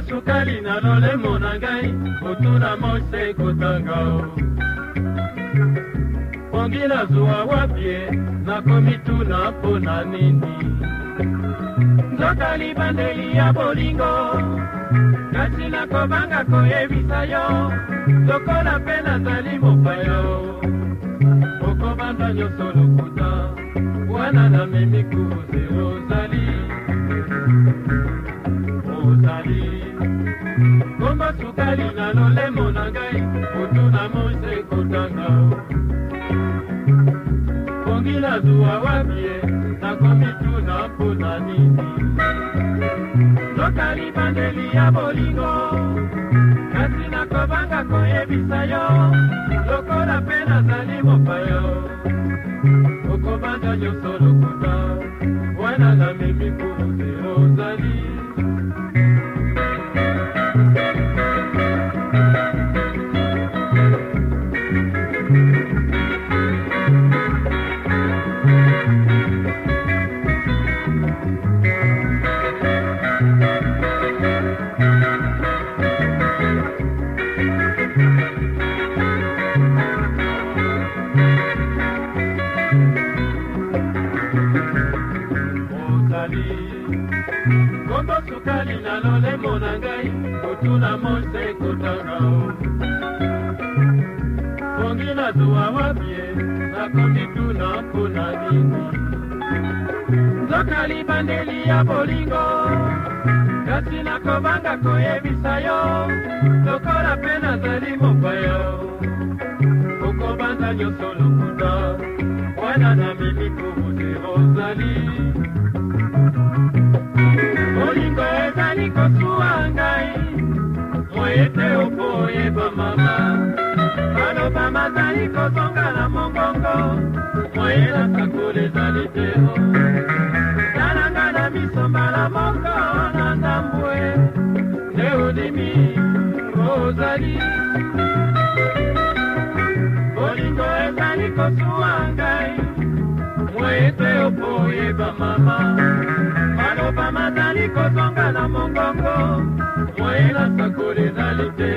sukali na lolemo na ngai otuna mose kotanga pongi na zuwa wapie nakomituna mpona nini nzoka libandeli ya bolingo kasi nakobanga koyebisa yo lokola mpe nazali mopaya okobanda nyonso lokuta wana namemi kuze ozali kombo sukali na lolemo na ngai otuna mose kotanga pongi na zuwa wapie nakomituna mpona nini nzoka libandeli ya bolingo kasi nakobanga koyebisa yo lokola mpe nazali mopaya okobanda nyonso lokuta wana namemi kuze ozali kombo sukali na lolemo na ngai otuna mose kotanga pongi na zuwa wapie nakomituna mpona nini nzoka libandeli ya bolingo kasi nakobanga koyebisa yo lokola mpe nazali mopaya okobanda nyonso lokuta wana namemi kubuze ozali bolingo ezali kosuwa ngai moyete opo oyeba mama baloba mazali kozonga na mongongo moyela sakolo ezali teo talanga na miso mbala moko na ndambwe nde odimi ozali bolingo ezali kosuwa ngai moyete opo oyeba mama baloba mazali kozonga na mongongo moyela sakolo ezali teo